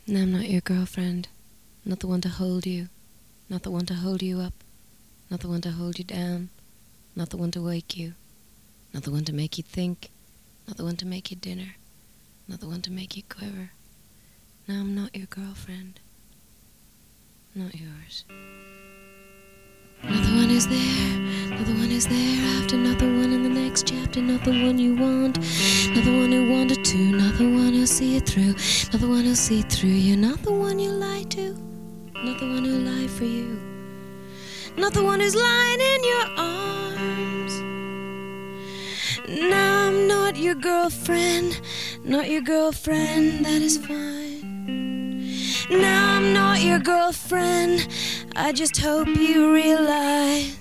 And I'm not your girlfriend, not the one to hold you, not the one to hold you up, not the one to hold you down, not the one to wake you, not the one to make you think, not the one to make you dinner, not the one to make you quiver. No, I'm not your girlfriend, not yours. Not the one who's there, not the one who's thereafter, not the one in the next chapter, not the one you want, not the one who wanted to, not the one who'll see it through, not the one who'll see through you, not the one you lie to, not the one who'll lie for you, not the one who's lying in your arms. No, I'm not your girlfriend, not your girlfriend, that is fine. No, I'm not your girlfriend, I just hope you realize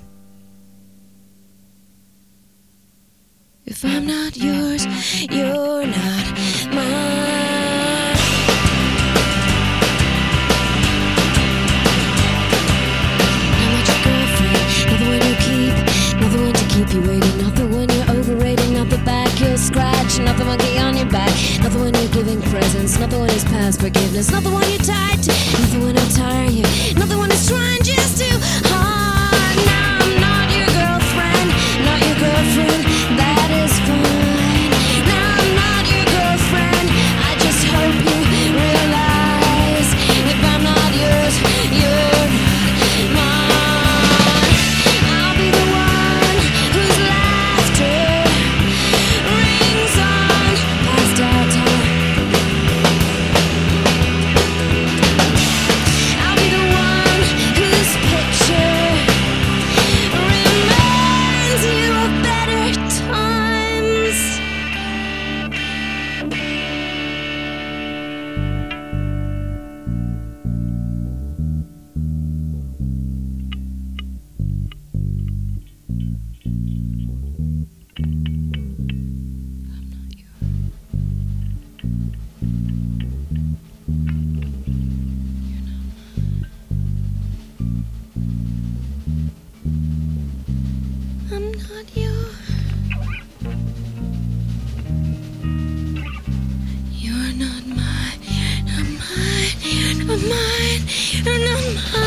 if I'm not yours, you're not mine. I'm not your girlfriend, not the one you keep, not the one to keep you waiting, not the one you're overrating, not the back you'll scratch, not the monkey on your back, not the one you're giving presents, not the one who's past forgiveness, not the one you're tied to, not the one who'll tire you, not the one who's trying just too hard. No, I'm not your girlfriend, not your girlfriend, that is fine. No, I'm not your girlfriend, I just hope you realize if I'm not yours, you're not mine. I'll be the one whose laughter rings on past our time. I'll be the one whose picture reminds you of better times. I'm not yours. You're not mine. I'm not yours. You're not mine. You're not mine. You're not mine. You're not mine.